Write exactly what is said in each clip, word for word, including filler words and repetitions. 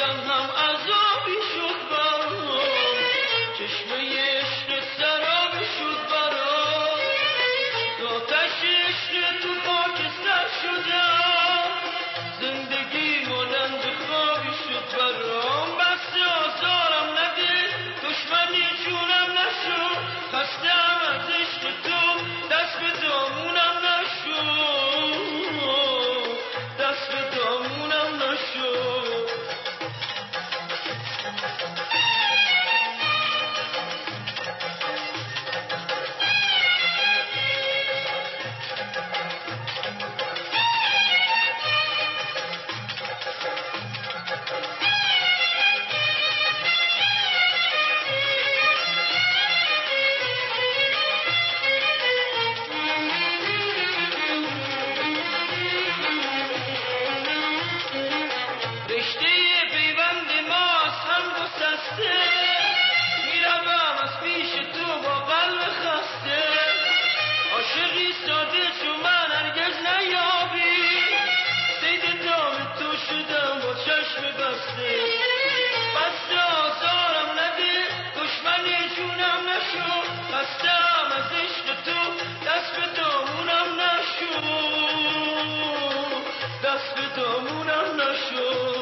دلم هم عذابی شد برام، چشمه عشق سرابی شد برام، آتش عشق تو خاکستر شدم، زندگی مانند خوابی شد برام. بس آزارم نده، دشمنی جونم نشو، خسته‌ام از عشق تو، دست به دامونم نشو، دست به دامونم نشو. رشته پیوند ما از هم گسسته، میروم از پیش تو با قلب خسته، عاشقی ساده چو من هرگز نیابی، صید دام تو شدم با چشم بسته. بس آزارم نده، دشمنی جونم نشو، خسته‌ام از عشق تو، دست به دامونم نشو، دست به دامونم نشو.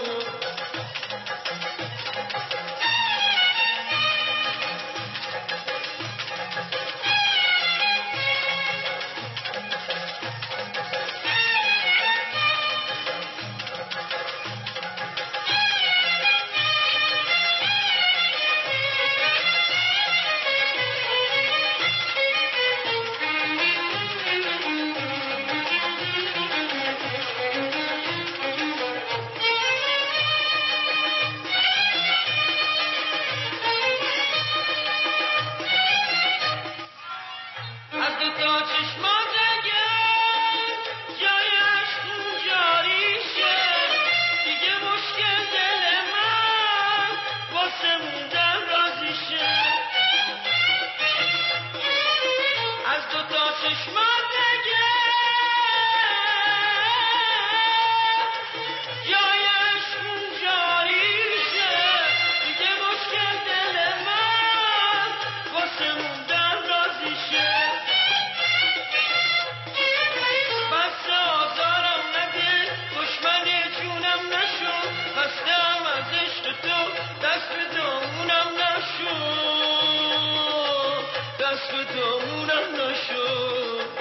دست به دامونم نشو.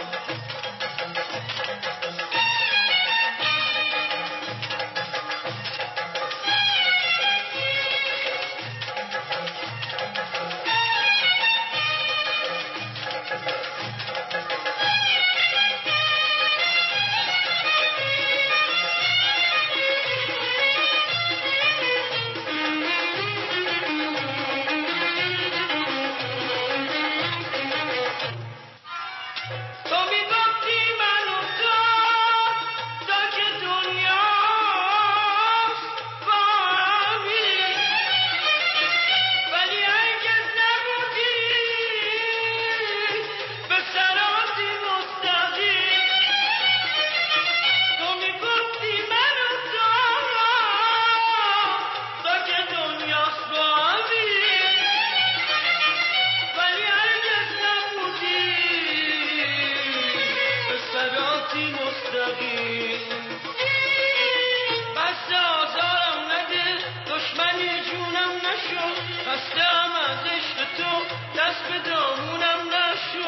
مستقیم بس آزارم نده، دشمنی جونم نشو، خسته‌ام از عشق تو، دست به دامونم نشو،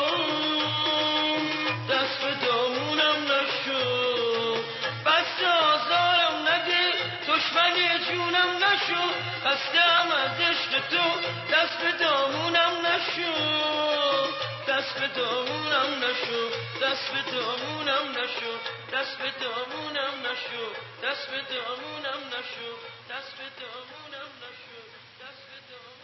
دست به دامونم نشو. بس آزارم نده، دشمنی جونم نشو، خسته‌ام از عشق تو، دست به دامونم نشو، دست به دامونم نشو، دست به دامونم نشو، دست به دامونم نشو، دست به دامونم نشو، دست به دامونم نشو، دست به دامونم